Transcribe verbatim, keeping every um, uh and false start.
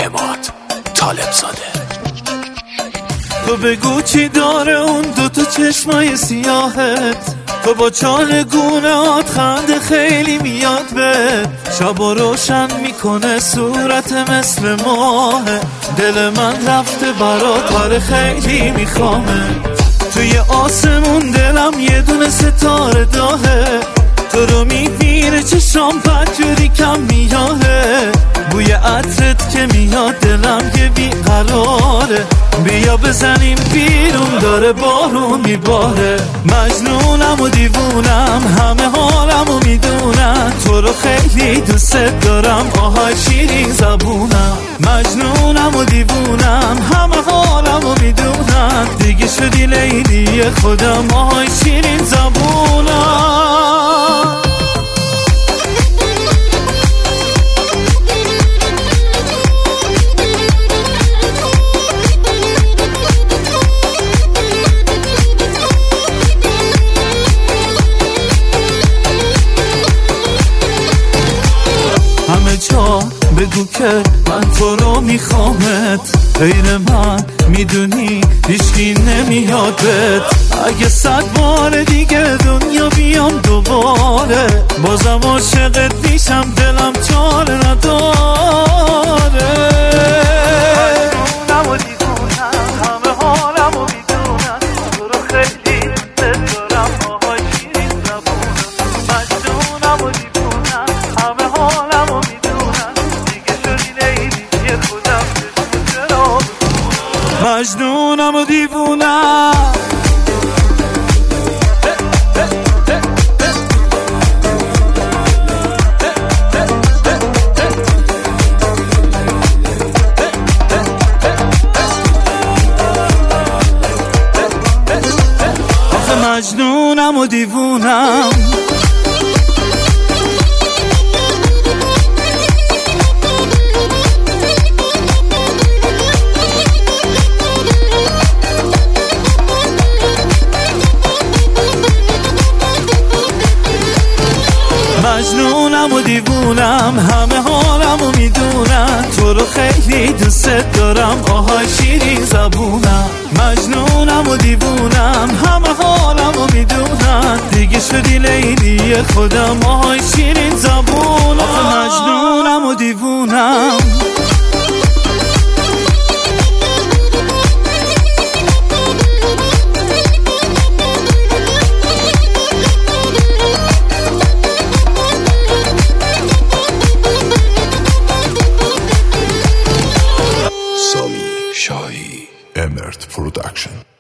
اماد طالب زاده. تو بگو چی داره اون دوتا چشمای سیاهت، تو با چالگونهات خنده خیلی میاد به شبا روشن میکنه صورت مثل ماه. دل من رفته برات آره خیلی میخوامه، توی آسمون دلم یه دونه ستاره داهه، تو رو میبینه چشام بدجوری کم میاهه، بوی عطرت که میاد دلم یه بیقراره، بیا بزنیم بیرون داره بارون میباره. مجنونم و دیوونم همه حالمو میدونن، تو رو خیلی دوست دارم آهای شیرین زبونم. مجنونم و دیوونم همه حالمو میدونن، دیگه شدی لیلی خودم آهای شیرین زبونم. همه جا بگو که من تو رو میخوامت، غیر من میدونی هیچکی نمیادت. اگه صد بار دیگه دنیا بیام دوباره، بازم عاشقت میشم دلم چاره نداره. مجنونم و دیوونم همه حالمو میدونن، تو رو خیلی دوست دارم آهای شیرین زبونم. مجنونم و دیوونم همه حالمو میدونن، دیگه شدی لیلی خودم چرا مجنونم و دیوونم. مجنونم و دیوونم. مجنونم و دیوونم همه حالمو میدونن، تو رو خیلی دوست دارم آهای شیرین زبونم. مجنونم و دیوونم همه حالمو میدونن، دیگه شدی لیلی خودم آهای شیرین زبونم. آخه مجنونم و دیوونم. Emirth Production.